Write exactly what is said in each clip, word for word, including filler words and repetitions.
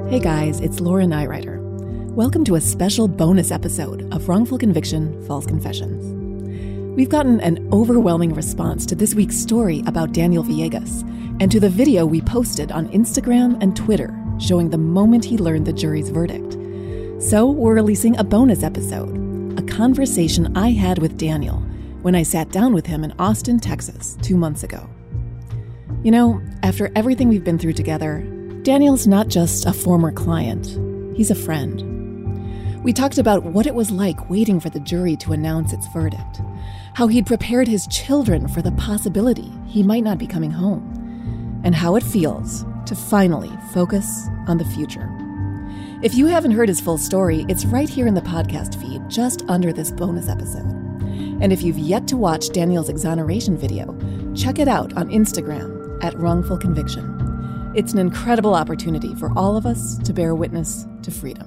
Hey guys, it's Laura Nyrider. Welcome to a special bonus episode of Wrongful Conviction, False Confessions. We've gotten an overwhelming response to this week's story about Daniel Villegas and to the video we posted on Instagram and Twitter showing the moment he learned the jury's verdict. So we're releasing a bonus episode, a conversation I had with Daniel when I sat down with him in Austin, Texas, two months ago. You know, after everything we've been through together, Daniel's not just a former client, he's a friend. We talked about what it was like waiting for the jury to announce its verdict, how he'd prepared his children for the possibility he might not be coming home, and how it feels to finally focus on the future. If you haven't heard his full story, it's right here in the podcast feed, just under this bonus episode. And if you've yet to watch Daniel's exoneration video, check it out on Instagram at Wrongful Conviction. It's an incredible opportunity for all of us to bear witness to freedom.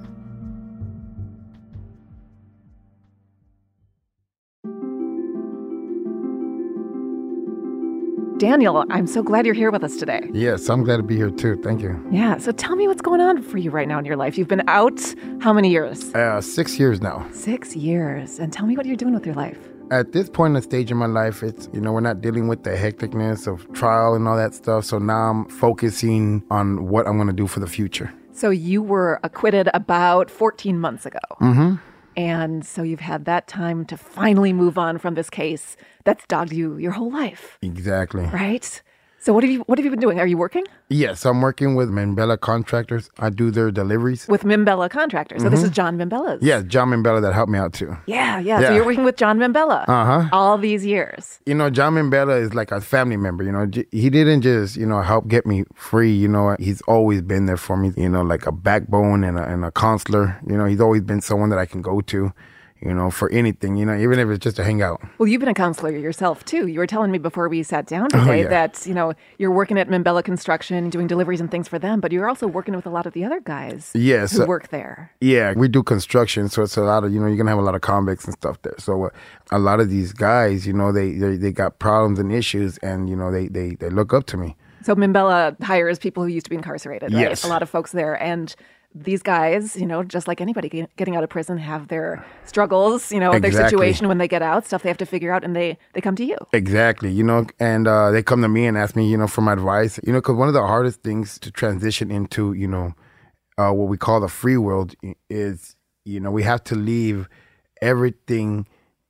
Daniel, I'm so glad you're here with us today. Yes, I'm glad to be here too. Thank you. Yeah, so tell me what's going on for you right now in your life. You've been out how many years? Uh, six years now. Six years. And tell me what you're doing with your life. At this point in the stage of my life, it's, you know, we're not dealing with the hecticness of trial and all that stuff. So now I'm focusing on what I'm going to do for the future. So you were acquitted about fourteen months ago. Mm-hmm. And so you've had that time to finally move on from this case that's dogged you your whole life. Exactly. Right? So what have you what have you been doing? Are you working? Yes, I'm working with Mimbella Contractors. I do their deliveries. With Mimbella Contractors. So mm-hmm. This is John Mimbella's. Yeah, John Mimbella that helped me out too. Yeah, yeah, yeah. So you're working with John Mimbella uh-huh. all these years. You know, John Mimbella is like a family member. You know, he didn't just, you know, help get me free. You know, he's always been there for me, you know, like a backbone and a, and a counselor. You know, he's always been someone that I can go to, you know, for anything, you know, even if it's just to hang out. Well, you've been a counselor yourself, too. You were telling me before we sat down today oh, yeah. that, you know, you're working at Mimbella Construction, doing deliveries and things for them, but you're also working with a lot of the other guys yes, who uh, work there. Yeah, we do construction, so it's a lot of, you know, you're going to have a lot of convicts and stuff there. So uh, a lot of these guys, you know, they, they they got problems and issues, and, you know, they, they, they look up to me. So Mimbella hires people who used to be incarcerated, right? Yes. A lot of folks there, and these guys, you know, just like anybody getting out of prison, have their struggles, you know, exactly. their situation when they get out, stuff they have to figure out, and they, they come to you. Exactly, you know, and uh, they come to me and ask me, you know, for my advice, you know, because one of the hardest things to transition into, you know, uh, what we call the free world is, you know, we have to leave everything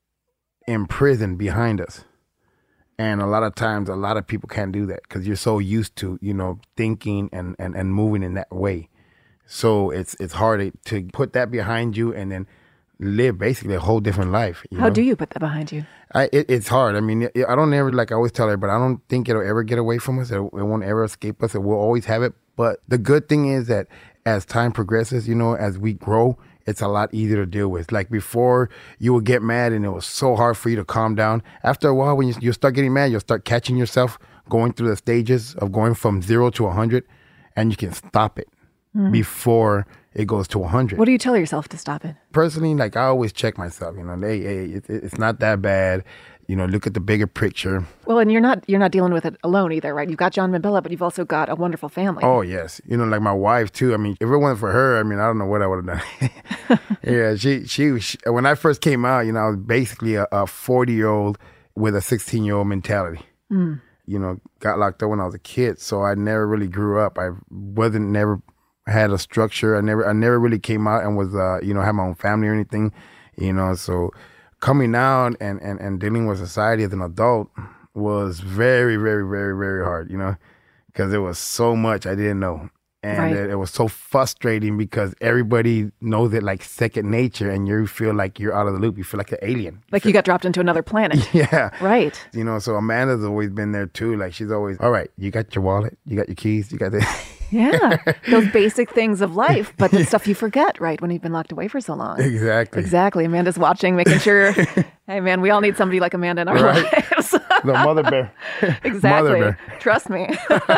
in prison behind us. And a lot of times, a lot of people can't do that because you're so used to, you know, thinking and, and, and moving in that way. So it's it's hard to put that behind you and then live basically a whole different life. You How know? do you put that behind you? I, it, it's hard. I mean, I don't ever, like I always tell everybody, I don't think it'll ever get away from us. It, it won't ever escape us. It will always have it. But the good thing is that as time progresses, you know, as we grow, it's a lot easier to deal with. Like before, you would get mad and it was so hard for you to calm down. After a while, when you, you start getting mad, you'll start catching yourself going through the stages of going from zero to one hundred, and you can stop it. Mm-hmm. Before it goes to one hundred. What do you tell yourself to stop it? Personally, like I always check myself, you know, hey, hey, it, it's not that bad. You know, look at the bigger picture. Well, and you're not you're not dealing with it alone either, right? You've got John Mimbella, but you've also got a wonderful family. Oh, yes. You know, like my wife, too. I mean, if it wasn't for her, I mean, I don't know what I would have done. yeah, she, she, she, when I first came out, you know, I was basically a forty-year-old with a sixteen-year-old mentality. Mm. You know, got locked up when I was a kid, so I never really grew up. I wasn't never... had a structure. I never I never really came out and was, uh, you know, had my own family or anything, you know. So coming out and, and, and dealing with society as an adult was very, very, very, very hard, you know, because there was so much I didn't know. And right. it, it was so frustrating because everybody knows it like second nature and you feel like you're out of the loop. You feel like an alien. Like you got dropped into another planet. Yeah. Right. You know, so Amanda's always been there too. Like she's always, all right, you got your wallet, you got your keys, you got the... Yeah, those basic things of life, but the stuff you forget, right, when you've been locked away for so long. Exactly. Exactly. Amanda's watching, making sure, hey, man, we all need somebody like Amanda in our right. lives. The mother bear. Exactly. Mother bear. Trust me.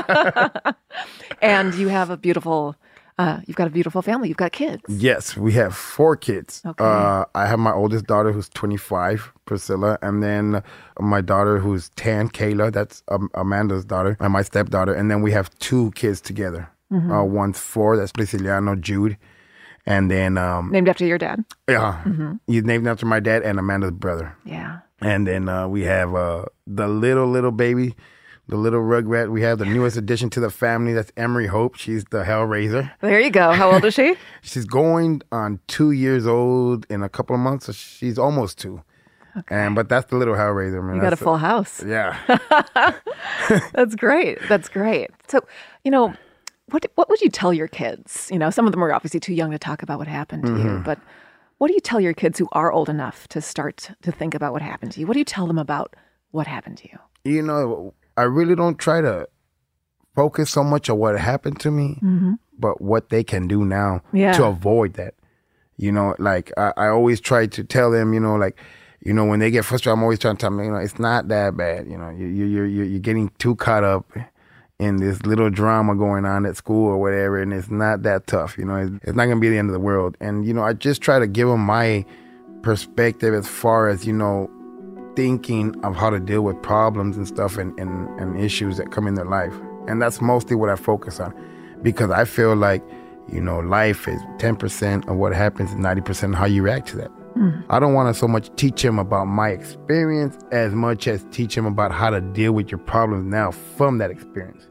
And you have a beautiful, uh, you've got a beautiful family. You've got kids. Yes, we have four kids. Okay. Uh, I have my oldest daughter who's twenty-five, Priscilla, and then my daughter who's ten, Kayla. That's um, Amanda's daughter, and my stepdaughter. And then we have two kids together. Mm-hmm. Uh, one's four. That's Prisciliano Jude. And then... Um, named after your dad? Yeah. Mm-hmm. He's named after my dad and Amanda's brother. Yeah. And then uh, we have uh, the little, little baby, the little rugrat. We have the newest addition to the family. That's Emery Hope. She's the Hellraiser. There you go. How old is she? She's going on two years old in a couple of months. So she's almost two. Okay. And But that's the little Hellraiser, man. You got that's a full a, house. Yeah. That's great. That's great. So, you know... What what would you tell your kids? You know, some of them are obviously too young to talk about what happened to mm-hmm. you, but what do you tell your kids who are old enough to start to think about what happened to you? What do you tell them about what happened to you? You know, I really don't try to focus so much on what happened to me, mm-hmm. but what they can do now yeah. to avoid that. You know, like I, I always try to tell them, you know, like, you know, when they get frustrated, I'm always trying to tell them, you know, it's not that bad. You know, you, you, you're, you're getting too caught up in this little drama going on at school or whatever, and it's not that tough, you know, it's, it's not going to be the end of the world. And, you know, I just try to give them my perspective as far as, you know, thinking of how to deal with problems and stuff and, and, and issues that come in their life. And that's mostly what I focus on, because I feel like, you know, life is ten percent of what happens and ninety percent of how you react to that. Mm. I don't want to so much teach them about my experience as much as teach them about how to deal with your problems now from that experience.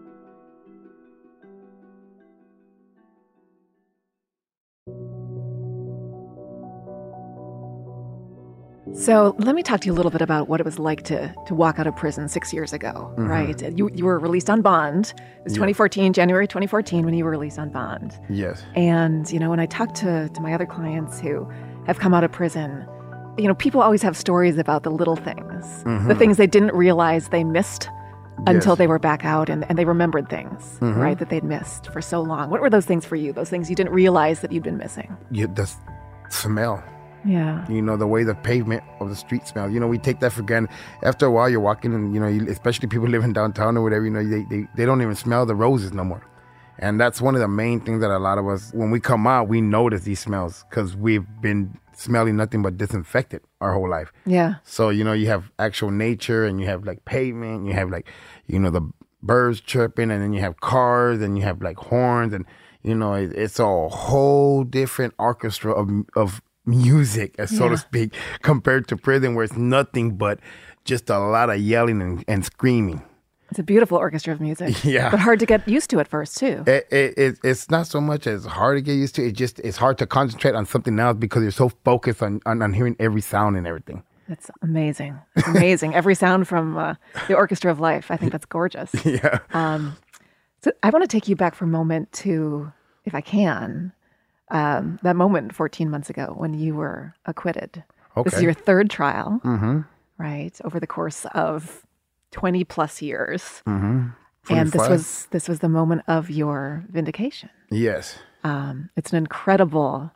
So let me talk to you a little bit about what it was like to to walk out of prison six years ago, mm-hmm. right? You you were released on bond. It was twenty fourteen, yeah. January twenty fourteen, when you were released on bond. Yes. And, you know, when I talk to, to my other clients who have come out of prison, you know, people always have stories about the little things, mm-hmm. the things they didn't realize they missed until yes. they were back out, and, and they remembered things, mm-hmm. right, that they'd missed for so long. What were those things for you, those things you didn't realize that you'd been missing? Yeah, the smell. Yeah. You know, the way the pavement of the street smells. You know, we take that for granted. After a while, you're walking and, you know, you, especially people living downtown or whatever, you know, they, they, they don't even smell the roses no more. And that's one of the main things that a lot of us, when we come out, we notice these smells because we've been smelling nothing but disinfected our whole life. Yeah. So, you know, you have actual nature and you have like pavement, you have like, you know, the birds chirping, and then you have cars and you have like horns, and, you know, it, it's a whole different orchestra of of music, so yeah. to speak, compared to prison where it's nothing but just a lot of yelling and, and screaming. It's a beautiful orchestra of music. Yeah. But hard to get used to at first, too. It, it, it, it's not so much as hard to get used to. It just, it's hard to concentrate on something else because you're so focused on, on, on hearing every sound and everything. That's amazing. It's amazing. Every sound from uh, the orchestra of life. I think that's gorgeous. Yeah. Um, so I want to take you back for a moment to, if I can, um, that moment fourteen months ago when you were acquitted. Okay. This is your third trial, mm-hmm. right? Over the course of twenty plus years. Mm-hmm. And this was this was the moment of your vindication. Yes. Um, it's an incredible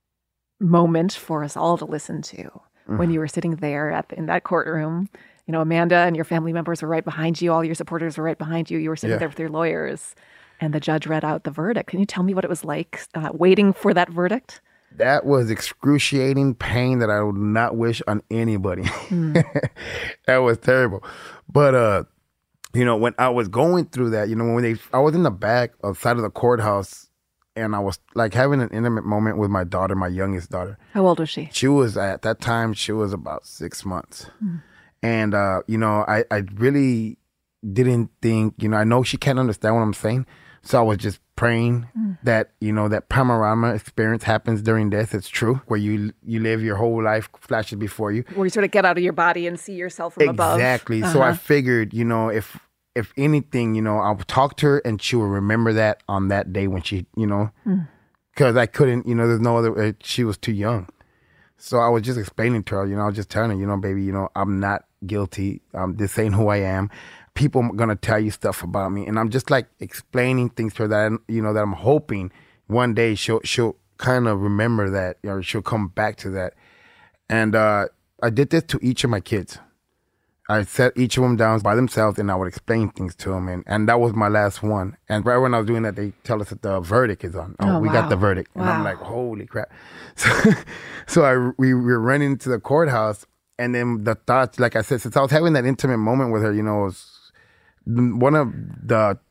moment for us all to listen to mm-hmm. when you were sitting there at the, in that courtroom. You know, Amanda and your family members were right behind you. All your supporters were right behind you. You were sitting yeah. there with your lawyers, and the judge read out the verdict. Can you tell me what it was like uh, waiting for that verdict? That was excruciating pain that I would not wish on anybody. Mm. That was terrible. But, uh, you know, when I was going through that, you know, when they, I was in the back of side of the courthouse, and I was like having an intimate moment with my daughter, my youngest daughter. How old was she? She was, at that time, she was about six months. Mm. And, uh, you know, I, I really didn't think, you know, I know she can't understand what I'm saying. So I was just praying mm. that, you know, that panorama experience happens during death. It's true. Where you you live your whole life flashes before you. Where you sort of get out of your body and see yourself from exactly. above. Exactly. Uh-huh. So I figured, you know, if if anything, you know, I'll talk to her and she will remember that on that day when she, you know, because mm. I couldn't, you know, there's no other, uh, she was too young. So I was just explaining to her, you know, I was just telling her, you know, baby, you know, I'm not guilty. Um, this ain't who I am. People are going to tell you stuff about me. And I'm just like explaining things to her that, I, you know, that I'm hoping one day she'll, she'll kind of remember that, or she'll come back to that. And uh, I did this to each of my kids. I set each of them down by themselves and I would explain things to them. And, and that was my last one. And right when I was doing that, they tell us that the verdict is on. Oh, oh we wow. got the verdict. Wow. And I'm like, holy crap. So, so I, we were running to the courthouse. And then the thoughts, like I said, since I was having that intimate moment with her, you know, it was one of the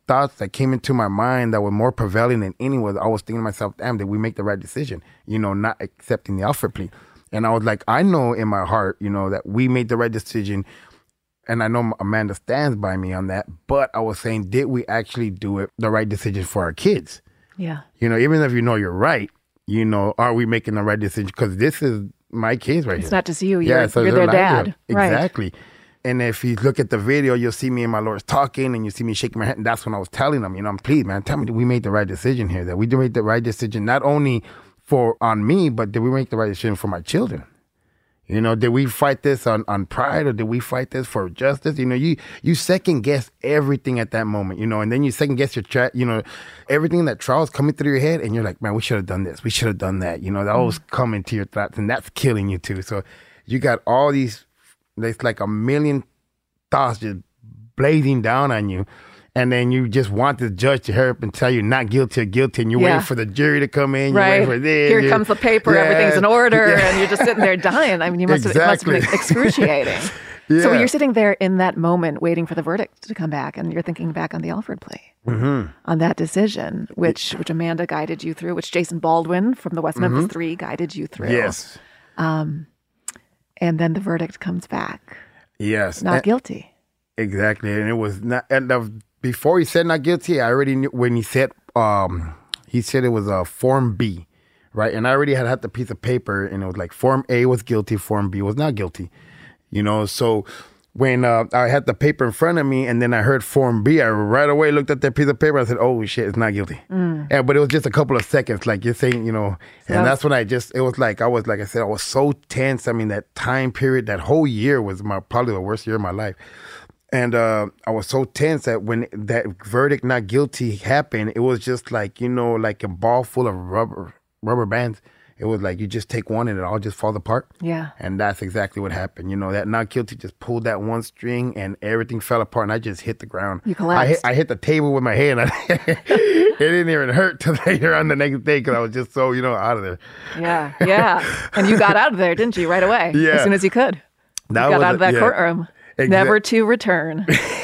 thoughts that came into my mind that were more prevailing than any was I was thinking to myself, damn, did we make the right decision? You know, not accepting the Alford plea. And I was like, I know in my heart, you know, that we made the right decision. And I know Amanda stands by me on that. But I was saying, did we actually do it the right decision for our kids? Yeah. You know, even if you know you're right, you know, are we making the right decision? Because this is my kids right it's here. It's not just you. You're, yeah, so you're their dad. Exactly. Right. And if you look at the video, you'll see me and my lawyers talking, and you see me shaking my head. And that's when I was telling them, you know, I'm pleased, man. Tell me, did we make the right decision here? That we did make the right decision, not only for on me, but did we make the right decision for my children? You know, did we fight this on, on pride, or did we fight this for justice? You know, you you second guess everything at that moment, you know, and then you second guess your tra- you know, everything that trial's coming through your head, and you're like, man, we should have done this. We should have done that. You know, that Mm-hmm. always coming to your thoughts, and that's killing you too. So you got all these, there's like a million thoughts just blazing down on you. And then you just want the judge to hurry up and tell you not guilty or guilty, and you're Yeah. waiting for the jury to come in. You're Right. waiting for this. Here you're- comes the paper. Yeah. Everything's in order. Yeah. And you're just sitting there dying. I mean, you must have, it must have been Exactly. excruciating. Yeah. So you're sitting there in that moment waiting for the verdict to come back, and you're thinking back on the Alford plea, Mm-hmm. on that decision, which which Amanda guided you through, which Jason Baldwin from the West Memphis Three guided you through. Yes. And then the verdict comes back. Yes. Not And- guilty. Exactly. And it was not, and the, before he said not guilty, I already knew when he said, um, he said it was a Form B, right? And I already had had the piece of paper, and it was like Form A was guilty, Form B was not guilty, you know? So when uh, I had the paper in front of me, and then I heard Form B, I right away looked at that piece of paper. I said, oh shit, it's not guilty. Mm. Yeah, but it was just a couple of seconds, like you're saying, you know, So and that that's when I just, it was like, I was, like I said, I was so tense. I mean, that time period, that whole year was my probably the worst year of my life. And uh, I was so tense that when that verdict not guilty happened, it was just like, you know, like a ball full of rubber rubber bands. It was like you just take one and it all just falls apart. Yeah. And that's exactly what happened. You know, that not guilty just pulled that one string and everything fell apart, and I just hit the ground. You I collapsed. hit, I hit the table with my hand. It didn't even hurt till later on the next day because I was just so, you know, out of there. Yeah. Yeah. And you got out of there, didn't you, right away? Yeah. As soon as you could. That you got was out a- of that yeah. courtroom. Exact- Never to return.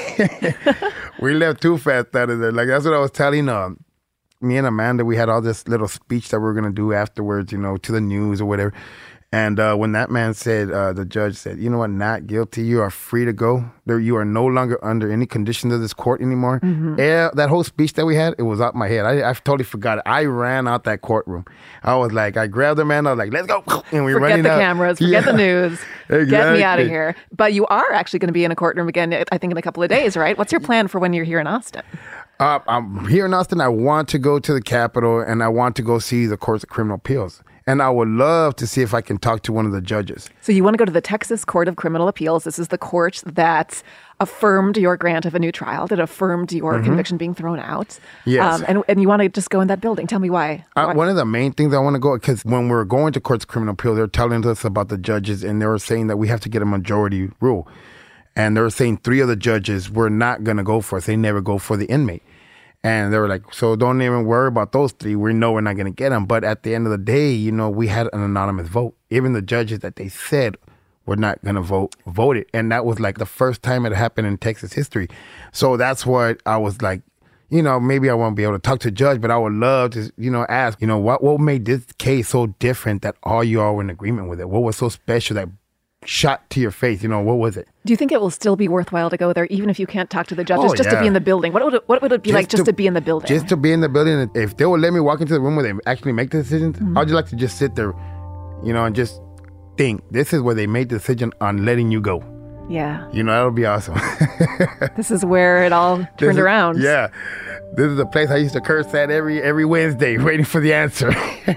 We left too fast out of there. Like, that's what I was telling um, me and Amanda. We had all this little speech that we were going to do afterwards, you know, to the news or whatever. And uh, when that man said, uh, the judge said, you know what, not guilty, you are free to go. There, you are no longer under any conditions of this court anymore. Mm-hmm. Yeah, that whole speech that we had, it was out my head. I, I totally forgot it. I ran out that courtroom. I was like, I grabbed the man. I was like, let's go. And we Forget running the out. cameras. Forget Yeah. the news. Get me Exactly. out of here. But you are actually going to be in a courtroom again, I think, in a couple of days, right? What's your plan for when you're here in Austin? Uh, I'm here in Austin. I want to go to the Capitol, and I want to go see the Courts of Criminal Appeals. And I would love to see if I can talk to one of the judges. So you want to go to the Texas Court of Criminal Appeals. This is the court that affirmed your grant of a new trial, that affirmed your conviction being thrown out. Yes. Um, and, and you want to just go in that building. Tell me why. Uh, Why? one of the main things I want to go, because when we were going to Courts of Criminal Appeal, they were telling us about the judges, and they were saying that we have to get a majority rule. And they were saying three of the judges were not going to go for us. They never go for the inmate. And they were like, so don't even worry about those three. We know we're not going to get them. But at the end of the day, you know, we had an anonymous vote. Even the judges that they said were not going to vote, voted. And that was like the first time it happened in Texas history. So that's what I was like, you know, maybe I won't be able to talk to the judge, but I would love to, you know, ask, you know, what, what made this case so different that all you all were in agreement with it? What was so special that shot to your face? You know, what was it? Do you think it will still be worthwhile to go there, even if you can't talk to the judges, Oh, just to yeah. be in the building? What would it, what would it be Just like just to- to be in the building? Just to be in the building, and if they would let me walk into the room where they actually make the decisions, Mm-hmm. I'd just like to just sit there, you know, and just think, this is where they made the decision on letting you go. yeah. You know, that would be awesome. This is where it all This turned is- around. Yeah. This is the place I used to curse at every every Wednesday, waiting for the answer.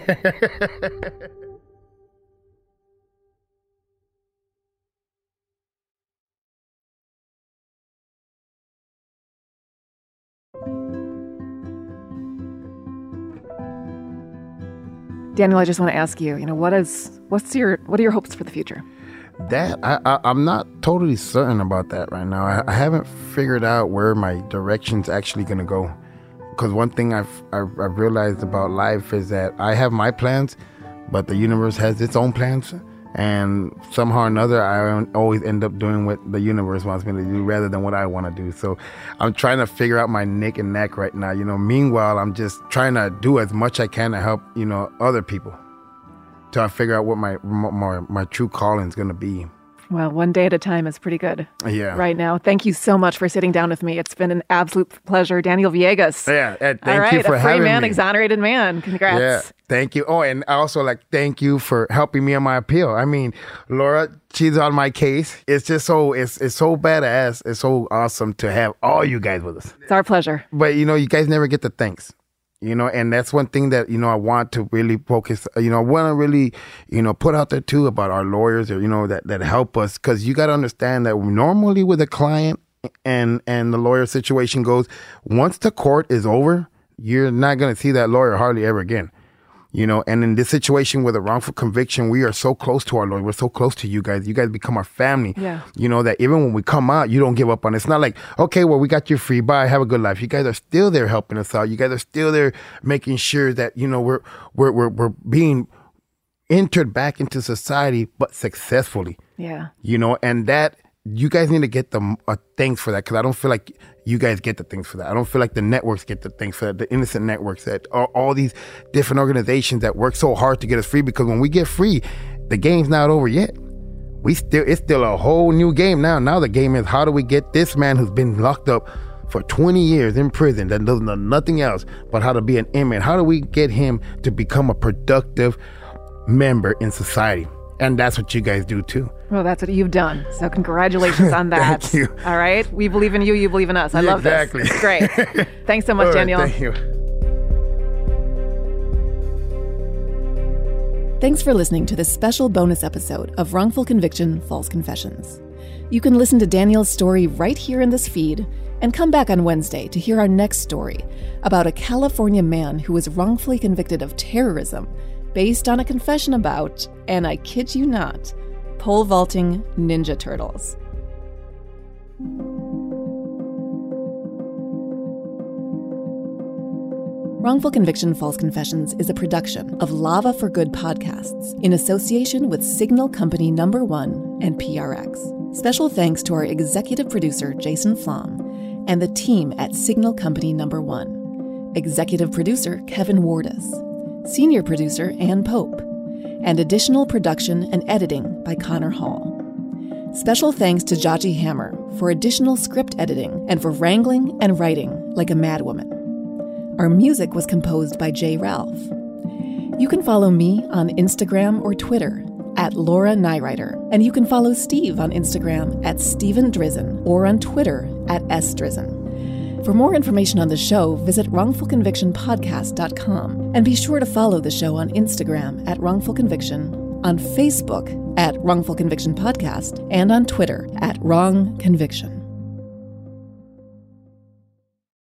Daniel, I just want to ask you, you know, what is what's your what are your hopes for the future? That I, I I'm not totally certain about that right now. I, I haven't figured out where my direction's actually gonna go. Because one thing I've, I've I've realized about life is that I have my plans, but the universe has its own plans, And somehow or another, I always end up doing what the universe wants me to do rather than what I want to do. So I'm trying to figure out my nick and neck right now. You know, meanwhile, I'm just trying to do as much I can to help, you know, other people till I figure out what my my, my true calling is going to be. Well, one day at a time is pretty good. Yeah. Right now. Thank you so much for sitting down with me. It's been an absolute pleasure. Daniel Villegas. Yeah. Thank All right, you for a free having man, me. Exonerated man. Congrats. Yeah. Thank you. Oh, and I also like thank you for helping me on my appeal. I mean, Laura, she's on my case. It's just so it's it's so badass. It's so awesome to have all you guys with us. It's our pleasure. But you know, you guys never get the thanks. You know, and that's one thing that, you know, I want to really focus, you know, I want to really, you know, put out there too about our lawyers or, you know, that, that help us. Cause you got to understand that normally with a client and, and the lawyer situation goes, once the court is over, you're not going to see that lawyer hardly ever again. You know, and in this situation with a wrongful conviction, we are so close to our lawyer. We're so close to you guys. You guys become our family. Yeah. You know, that even when we come out, you don't give up on it. It's not like, okay, well, we got you free. Bye. Have a good life. You guys are still there helping us out. You guys are still there making sure that, you know, we're, we're, we're, we're being entered back into society, but successfully. Yeah. You know, and that, you guys need to get the uh, thanks for that, because I don't feel like you guys get the things for that. I don't feel like the networks get the things for that, the innocent networks, that all, all these different organizations that work so hard to get us free, because when we get free, the game's not over yet. We still, it's still a whole new game now. Now the game is, how do we get this man who's been locked up for twenty years in prison that doesn't know nothing else but how to be an inmate? How do we get him to become a productive member in society? And that's what you guys do too. Well, that's what you've done. So congratulations on that. Thank you. All right. We believe in you. You believe in us. I love exactly. this. It's great. Thanks so much, All right, Daniel. Thank you. Thanks for listening to this special bonus episode of Wrongful Conviction, False Confessions. You can listen to Daniel's story right here in this feed and come back on Wednesday to hear our next story about a California man who was wrongfully convicted of terrorism based on a confession about, and I kid you not, pole vaulting Ninja Turtles. Wrongful Conviction, False Confessions is a production of Lava for Good Podcasts in association with Signal Company Number One and P R X. Special thanks to our executive producer, Jason Flom, and the team at Signal Company Number One. Executive producer, Kevin Wardis. Senior producer, Ann Pope. And additional production and editing by Connor Hall. Special thanks to Jaji Hammer for additional script editing and for wrangling and writing like a madwoman. Our music was composed by Jay Ralph. You can follow me on Instagram or Twitter at Laura Nyrider, and you can follow Steve on Instagram at Steven Drizzen or on Twitter at S Drizzen. For more information on the show, visit wrongful conviction podcast dot com and be sure to follow the show on Instagram at Wrongful Conviction, on Facebook at Wrongful Conviction Podcast, and on Twitter at Wrong Conviction.